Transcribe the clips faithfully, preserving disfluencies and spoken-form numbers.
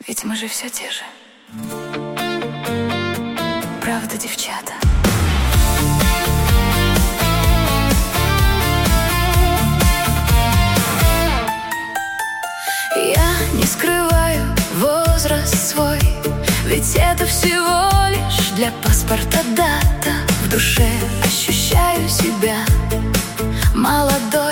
Ведь мы же все те же. Правда, девчата? Я не скрываю возраст свой, ведь это всего лишь для паспорта дата. В душе ощущаю себя молодой.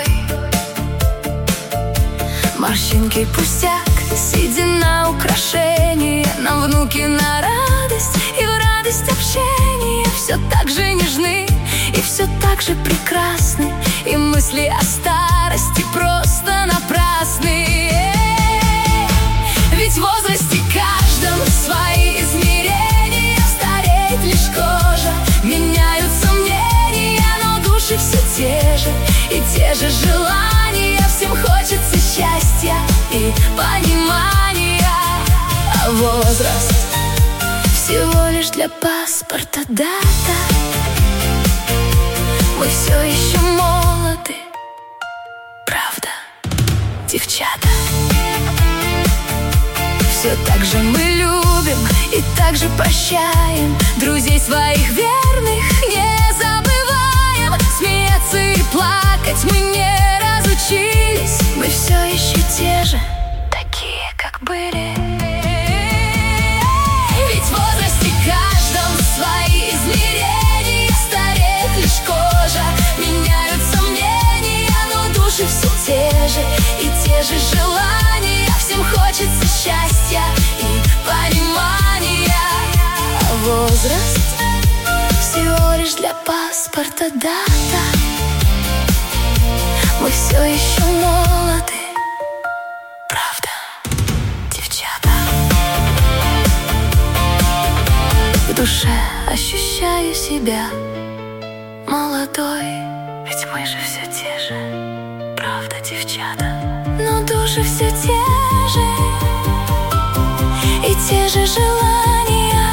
Морщинки пустяк, седина украшения, на внуки на радость и в радость общения. Все так же нежны и все так же прекрасны, и мысли о старости просто напрасны. Ведь в возрасте каждом свои измерения, стареет лишь кожа, меняются мнения, но души все те же, и те же желания. Всем хочется счастья и понимания, а возраст всего лишь для паспорта дата. Мы все еще молоды, правда, девчата? Все так же мы любим и так же прощаем, друзей своих верных не забываем. Смеяться и плакать мы не разучились, мы все еще те же, такие, как были. Ведь в возрасте каждом свои измерения, стареет лишь кожа, меняются мнения, но души все те же, и те же желания. Всем хочется счастья и понимания, а возраст всего лишь для паспорта дата. Мы все еще молоды, правда, девчата? В душе ощущаю себя молодой. Ведь мы же все те же, правда, девчата? Но души все те же, и те же желания.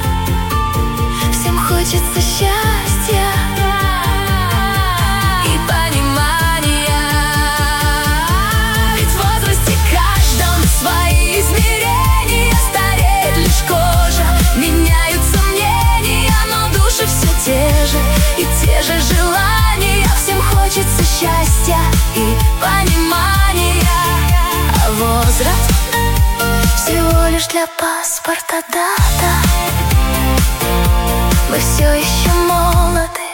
Всем хочется счастья и понимания. Ведь в возрасте каждом свои измерения, стареет лишь кожа, меняются мнения, но души все те же, и те же желания. Всем хочется счастья и понимания, а возраст всего лишь для паспорта дата. Мы все еще молоды,